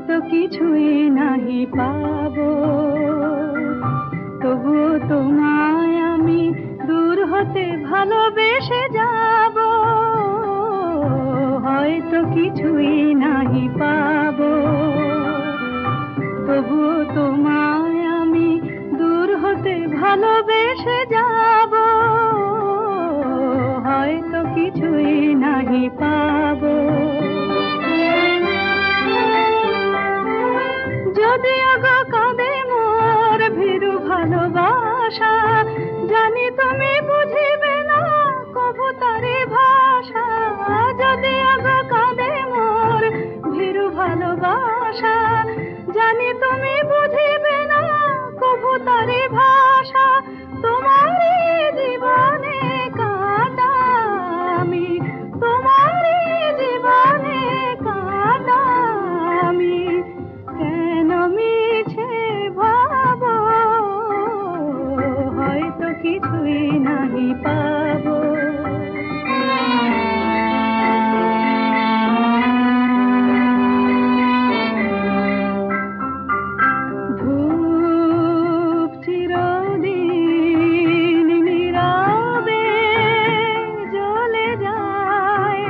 হয়তো কিছুই নাহি পাবো, তবুও তোমায় আমি দূর হতে ভালোবেসে যাব। হয়তো কিছুই নাহি পাবো, তবুও তোমায় আমি দূর হতে ভালোবেসে যাব। হয়তো কিছুই নাহি পাবো। যদিও গো কাঁদে মোর ভীরু ভালোবাসা, জানি তুমি বুঝিবে না কভু তারি ভাষা। যদিও গো কাঁদে মোর ভীরু ভালোবাসা, জানি তুমি বুঝিবে না কভু তারি ভাষা। তোমারই জীবনে কাঁটা আমি, তোমারই জীবনে কাঁটা আমি, কেন মিছে ভাবো। হয়তো কিছুই নাহি পাবো। ধূপ চিরদিন নীরবে জ্বলে যায়,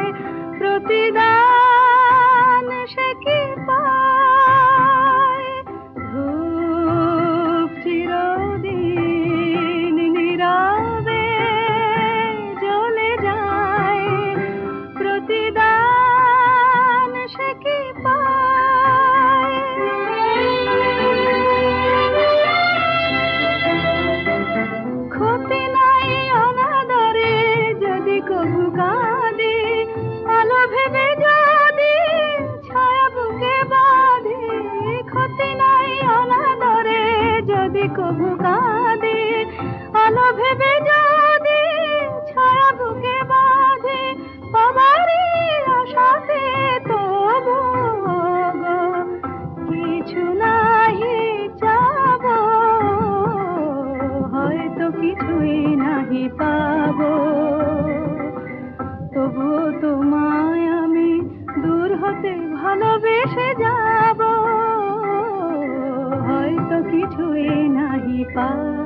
প্রতিদান সে কি পায়। ধূপ চিরদিন নীরবে জ্বলে যায়, প্রতিদান সে কি পায়। ক্ষতি নাই অনাদরে যদি কভু কাঁদে, আলো ভেবে যদি ছায়া বুকে বাঁধে। ক্ষতি নাই অনাদরে যদি কভু কাঁদে, আলো ভেবে যদি ছায়া বুকে বাঁধে। পাবারই আশাতে তবু গো কিছু নাহি চাবো। হয়তো কিছুই নাহি পাবো, তবুও তোমায় আমি দূর হতে ভালোবেসে যাব। হয়তো কিছুই নাহি পাবো।